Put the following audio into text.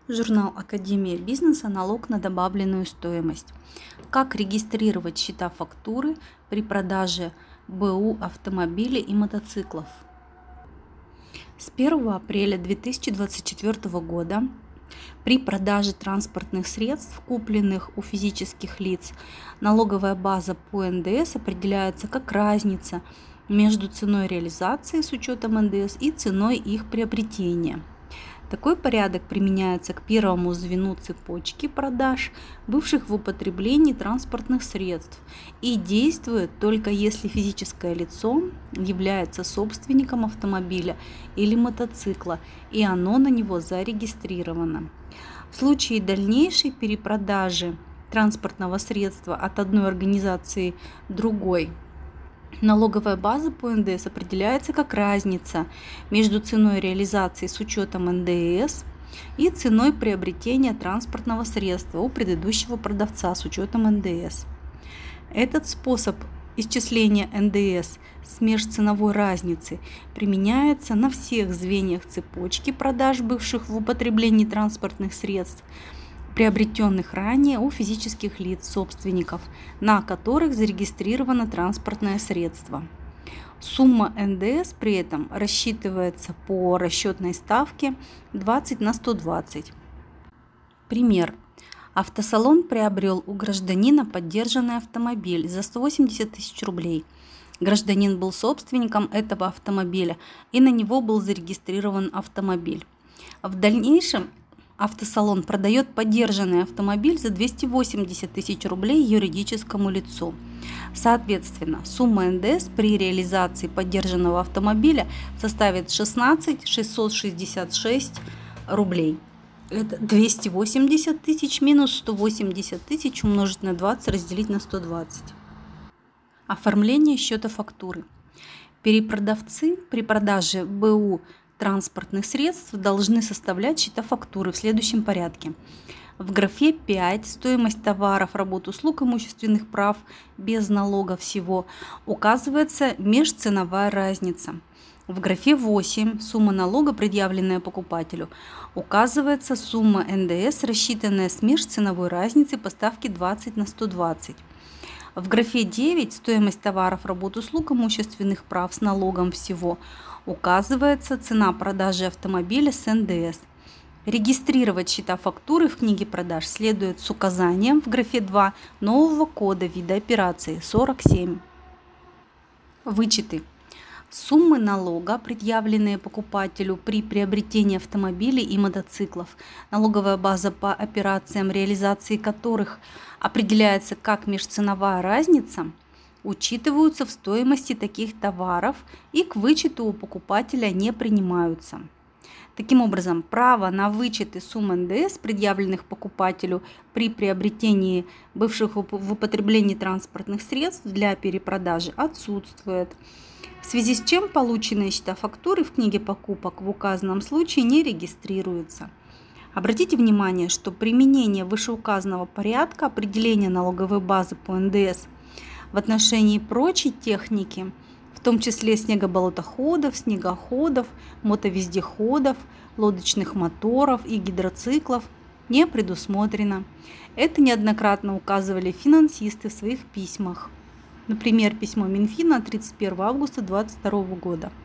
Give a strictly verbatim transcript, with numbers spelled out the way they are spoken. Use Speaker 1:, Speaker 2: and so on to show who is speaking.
Speaker 1: Журнал Академия бизнеса. Налог на добавленную стоимость. Как регистрировать счета-фактуры при продаже БУ автомобилей и мотоциклов? С первого апреля две тысячи двадцать четвёртого года при продаже транспортных средств, купленных у физических лиц, налоговая база по эн дэ эс определяется как разница между ценой реализации с учетом эн дэ эс и ценой их приобретения. Такой порядок применяется к первому звену цепочки продаж, бывших в употреблении транспортных средств, и действует только если физическое лицо является собственником автомобиля или мотоцикла, и оно на него зарегистрировано. В случае дальнейшей перепродажи транспортного средства от одной организации другой, налоговая база по эн дэ эс определяется как разница между ценой реализации с учетом эн дэ эс и ценой приобретения транспортного средства у предыдущего продавца с учетом эн дэ эс. Этот способ исчисления эн дэ эс с межценовой разницы применяется на всех звеньях цепочки продаж бывших в употреблении транспортных средств, приобретенных ранее у физических лиц собственников, на которых зарегистрировано транспортное средство. Сумма эн дэ эс при этом рассчитывается по расчетной ставке двадцать на сто двадцать. Пример. Автосалон приобрел у гражданина поддержанный автомобиль за сто восемьдесят тысяч рублей. Гражданин был собственником этого автомобиля, и на него был зарегистрирован автомобиль. В дальнейшем автосалон продает поддержанный автомобиль за двести восемьдесят тысяч рублей юридическому лицу. Соответственно, сумма эн дэ эс при реализации поддержанного автомобиля составит шестнадцать тысяч шестьсот шестьдесят шесть рублей. Это двести восемьдесят тысяч минус сто восемьдесят тысяч умножить на двадцать, разделить на сто двадцать. Оформление счета фактуры. Перепродавцы при продаже БУ транспортных средств должны составлять счета фактуры в следующем порядке. В графе пять стоимость товаров, работ, услуг, имущественных прав без налога всего указывается межценовая разница. В графе восемь сумма налога, предъявленная покупателю, указывается сумма эн дэ эс, рассчитанная с межценовой разницей по ставке двадцать на сто двадцать. В графе девять стоимость товаров, работ, услуг, имущественных прав с налогом всего указывается цена продажи автомобиля с эн дэ эс. Регистрировать счета фактуры в книге продаж следует с указанием в графе два нового кода вида операции сорок семь. Вычеты. Суммы налога, предъявленные покупателю при приобретении автомобилей и мотоциклов, налоговая база по операциям, реализации которых определяется как межценовая разница, учитываются в стоимости таких товаров и к вычету у покупателя не принимаются. Таким образом, право на вычеты сумм эн дэ эс, предъявленных покупателю при приобретении бывших в употреблении транспортных средств для перепродажи, отсутствует, в связи с чем полученные счета фактуры в книге покупок в указанном случае не регистрируются. Обратите внимание, что применение вышеуказанного порядка определения налоговой базы по эн дэ эс в отношении прочей техники, в том числе снегоболотоходов, снегоходов, мотовездеходов, лодочных моторов и гидроциклов, не предусмотрено. Это неоднократно указывали финансисты в своих письмах. Например, письмо Минфина от тридцать первого августа две тысячи двадцать второго года.